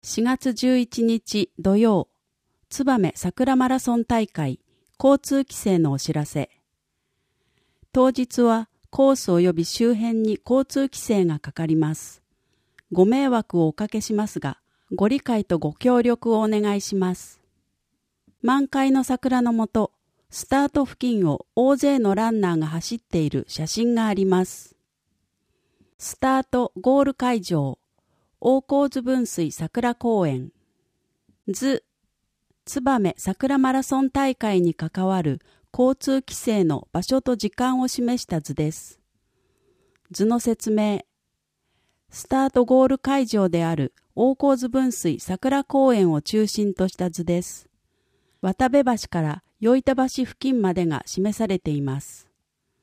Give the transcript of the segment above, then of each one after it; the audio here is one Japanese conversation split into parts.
4月11日土曜、燕桜マラソン大会交通規制のお知らせ。当日はコース及び周辺に交通規制がかかります。ご迷惑をおかけしますが、ご理解とご協力をお願いします。満開の桜の下、スタート付近を大勢のランナーが走っている写真があります。スタートゴール会場、大河津分水桜公園。燕桜マラソン大会に関わる交通規制の場所と時間を示した図です。図の説明。スタートゴール会場である大河津分水桜公園を中心とした図です。渡部橋から与板橋付近までが示されています。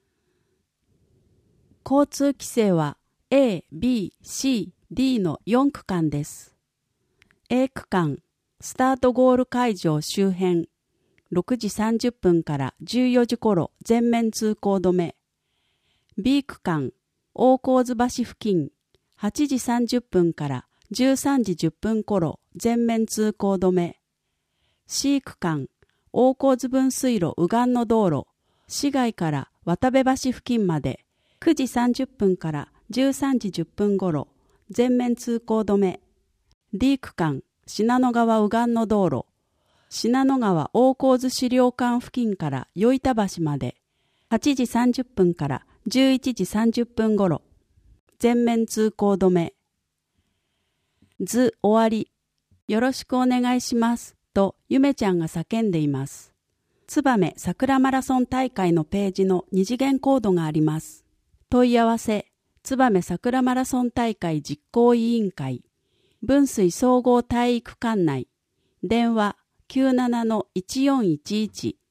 交通規制は A、B、C、D の4区間です。A 区間、スタートゴール会場周辺、6時30分から14時頃全面通行止め。B 区間、大河津橋付近、8時30分から13時10分頃全面通行止め。C 区間、大河津分水路右岸の道路、市街から渡部橋付近まで9時30分から13時10分頃全面通行止め。D 区間、信濃川右岸の道路、信濃川大河津資料館付近から与板橋まで8時30分から11時30分頃全面通行止め。図終わり。よろしくお願いしますとゆめちゃんが叫んでいます。燕桜マラソン大会のページの二次元コードがあります。問い合わせ、燕桜マラソン大会実行委員会、分水総合体育館内、電話 97-1411